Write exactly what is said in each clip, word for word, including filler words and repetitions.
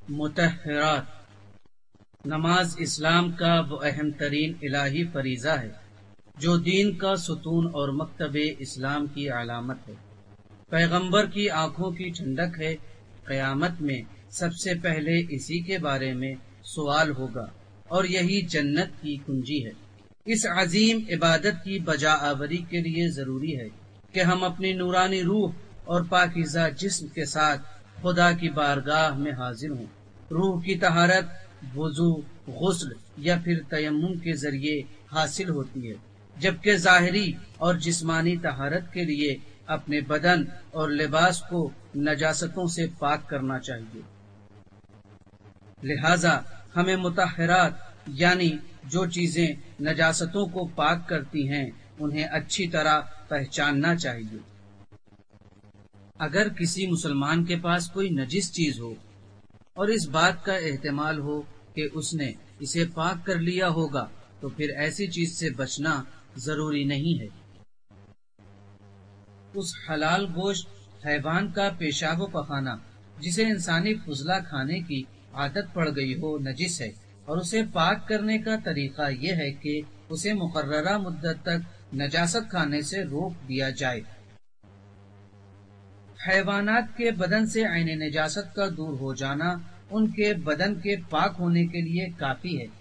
مطہرات۔ نماز اسلام کا وہ اہم ترین الہی فریضہ ہے جو دین کا ستون اور مکتب اسلام کی علامت ہے۔ پیغمبر کی آنکھوں کی ٹھنڈک ہے۔ قیامت میں سب سے پہلے اسی کے بارے میں سوال ہوگا اور یہی جنت کی کنجی ہے۔ اس عظیم عبادت کی بجا آوری کے لیے ضروری ہے کہ ہم اپنی نورانی روح اور پاکیزہ جسم کے ساتھ خدا کی بارگاہ میں حاضر ہوں۔ روح کی طہارت وضو، غسل یا پھر تیمم کے ذریعے حاصل ہوتی ہے، جبکہ ظاہری اور جسمانی طہارت کے لیے اپنے بدن اور لباس کو نجاستوں سے پاک کرنا چاہیے۔ لہذا ہمیں مطہرات یعنی جو چیزیں نجاستوں کو پاک کرتی ہیں انہیں اچھی طرح پہچاننا چاہیے۔ اگر کسی مسلمان کے پاس کوئی نجس چیز ہو اور اس بات کا احتمال ہو کہ اس نے اسے پاک کر لیا ہوگا تو پھر ایسی چیز سے بچنا ضروری نہیں ہے۔ اس حلال گوشت حیوان کا پیشاب و پخانہ جسے انسانی فضلہ کھانے کی عادت پڑ گئی ہو نجس ہے، اور اسے پاک کرنے کا طریقہ یہ ہے کہ اسے مقررہ مدت تک نجاست کھانے سے روک دیا جائے۔ حیوانات کے بدن سے عین نجاست کا دور ہو جانا ان کے بدن کے پاک ہونے کے لیے کافی ہے۔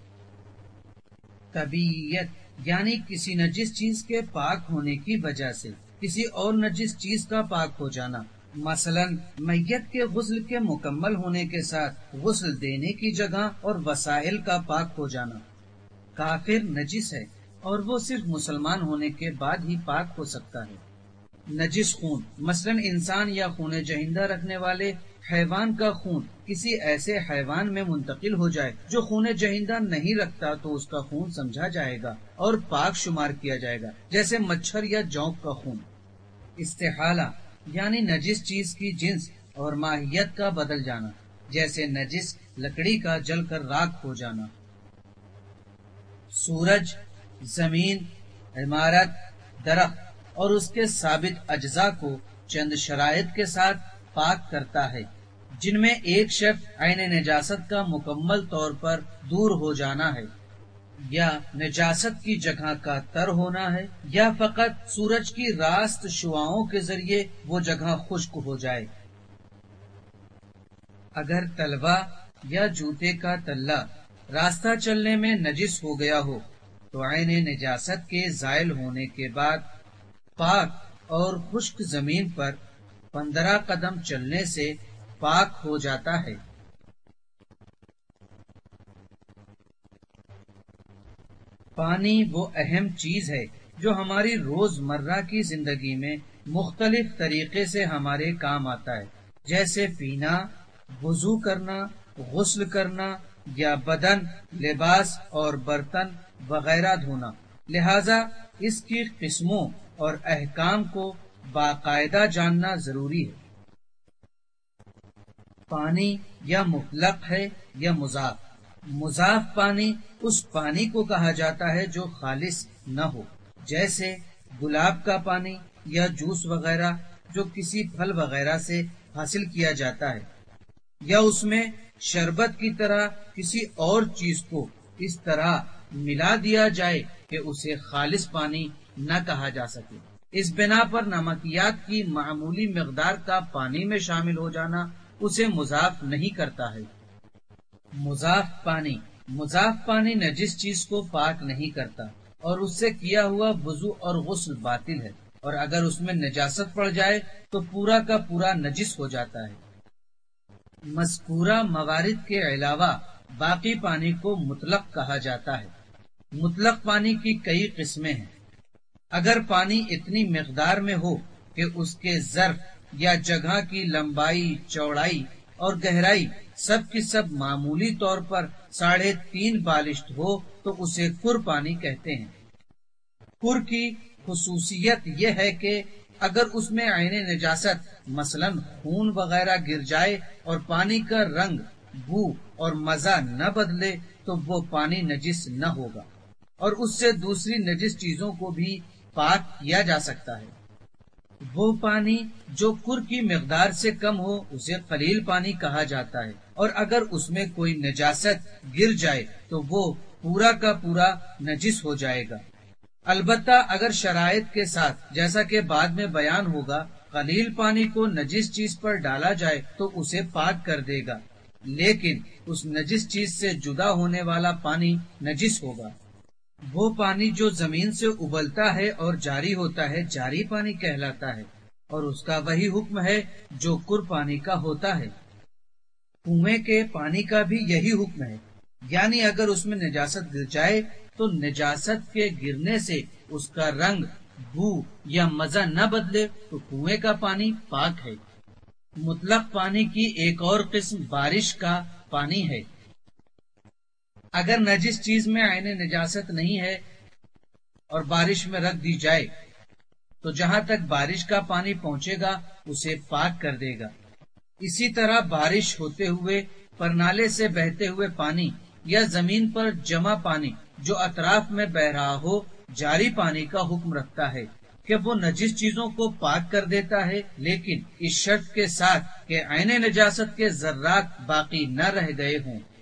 طبیعیت یعنی کسی نجس چیز کے پاک ہونے کی وجہ سے کسی اور نجس چیز کا پاک ہو جانا، مثلا میت کے غسل کے مکمل ہونے کے ساتھ غسل دینے کی جگہ اور وسائل کا پاک ہو جانا۔ کافر نجس ہے اور وہ صرف مسلمان ہونے کے بعد ہی پاک ہو سکتا ہے۔ نجس خون مثلا انسان یا خون جہندہ رکھنے والے حیوان کا خون کسی ایسے حیوان میں منتقل ہو جائے جو خون جہندہ نہیں رکھتا تو اس کا خون سمجھا جائے گا اور پاک شمار کیا جائے گا، جیسے مچھر یا جونک کا خون۔ استحالہ یعنی نجس چیز کی جنس اور ماہیت کا بدل جانا، جیسے نجس لکڑی کا جل کر راکھ ہو جانا۔ سورج، زمین، عمارت، درخت اور اس کے ثابت اجزاء کو چند شرائط کے ساتھ پاک کرتا ہے، جن میں ایک شرط عین نجاست کا مکمل طور پر دور ہو جانا ہے، یا نجاست کی جگہ کا تر ہونا ہے، یا فقط سورج کی راست شعاؤں کے ذریعے وہ جگہ خشک ہو جائے۔ اگر تلوا یا جوتے کا تلہ راستہ چلنے میں نجس ہو گیا ہو تو عین نجاست کے زائل ہونے کے بعد پاک اور خشک زمین پر پندرہ قدم چلنے سے پاک ہو جاتا ہے۔ پانی وہ اہم چیز ہے جو ہماری روز مرہ کی زندگی میں مختلف طریقے سے ہمارے کام آتا ہے، جیسے پینا، وضو کرنا، غسل کرنا یا بدن، لباس اور برتن وغیرہ دھونا۔ لہذا اس کی قسموں اور احکام کو باقاعدہ جاننا ضروری ہے۔ پانی یا مطلق ہے یا مضاف۔ مضاف پانی اس پانی کو کہا جاتا ہے جو خالص نہ ہو، جیسے گلاب کا پانی یا جوس وغیرہ جو کسی پھل وغیرہ سے حاصل کیا جاتا ہے، یا اس میں شربت کی طرح کسی اور چیز کو اس طرح ملا دیا جائے کہ اسے خالص پانی نہ کہا جا سکے۔ اس بنا پر نمکیات کی معمولی مقدار کا پانی میں شامل ہو جانا اسے مضاف نہیں کرتا ہے۔ مضاف پانی مضاف پانی نجس چیز کو پاک نہیں کرتا اور اس سے کیا ہوا وضو اور غسل باطل ہے، اور اگر اس میں نجاست پڑ جائے تو پورا کا پورا نجس ہو جاتا ہے۔ مذکورہ موارد کے علاوہ باقی پانی کو مطلق کہا جاتا ہے۔ مطلق پانی کی کئی قسمیں ہیں۔ اگر پانی اتنی مقدار میں ہو کہ اس کے ظرف یا جگہ کی لمبائی، چوڑائی اور گہرائی سب کی سب معمولی طور پر ساڑھے تین بالشت ہو تو اسے کر پانی کہتے ہیں۔ کر کی خصوصیت یہ ہے کہ اگر اس میں عین نجاست مثلا خون وغیرہ گر جائے اور پانی کا رنگ، بو اور مزہ نہ بدلے تو وہ پانی نجس نہ ہوگا، اور اس سے دوسری نجس چیزوں کو بھی پاک کیا جا سکتا ہے۔ وہ پانی جو کر کی مقدار سے کم ہو اسے قلیل پانی کہا جاتا ہے، اور اگر اس میں کوئی نجاست گر جائے تو وہ پورا کا پورا نجس ہو جائے گا۔ البتہ اگر شرائط کے ساتھ، جیسا کہ بعد میں بیان ہوگا، قلیل پانی کو نجس چیز پر ڈالا جائے تو اسے پاک کر دے گا، لیکن اس نجس چیز سے جدا ہونے والا پانی نجس ہوگا۔ وہ پانی جو زمین سے ابلتا ہے اور جاری ہوتا ہے جاری پانی کہلاتا ہے، اور اس کا وہی حکم ہے جو کر پانی کا ہوتا ہے۔ کنویں کے پانی کا بھی یہی حکم ہے، یعنی اگر اس میں نجاست گر جائے تو نجاست کے گرنے سے اس کا رنگ، بو یا مزہ نہ بدلے تو کنویں کا پانی پاک ہے۔ مطلق پانی کی ایک اور قسم بارش کا پانی ہے۔ اگر نجس چیز میں عین نجاست نہیں ہے اور بارش میں رکھ دی جائے تو جہاں تک بارش کا پانی پہنچے گا اسے پاک کر دے گا۔ اسی طرح بارش ہوتے ہوئے پرنالے سے بہتے ہوئے پانی یا زمین پر جمع پانی جو اطراف میں بہ رہا ہو جاری پانی کا حکم رکھتا ہے کہ وہ نجس چیزوں کو پاک کر دیتا ہے، لیکن اس شرط کے ساتھ کہ عین نجاست کے ذرات باقی نہ رہ گئے ہوں۔